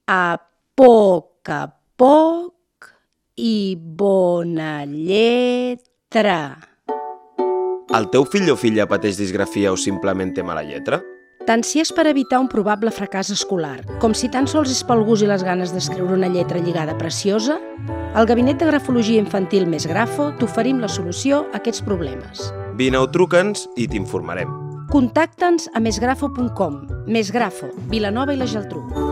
a poc i bona lletra. El teu fill o filla pateix disgrafia o simplement té mala lletra? Tant si és per evitar un probable fracàs escolar, com si tan sols és pel gust i les ganes d'escriure una lletra lligada preciosa, al Gabinet de Grafologia Infantil Més Grafo t'oferim la solució a aquests problemes. Vine o truca'ns i t'informarem. Contacta'ns a mesgrafo.com. Més Grafo, Vilanova i la Geltrú.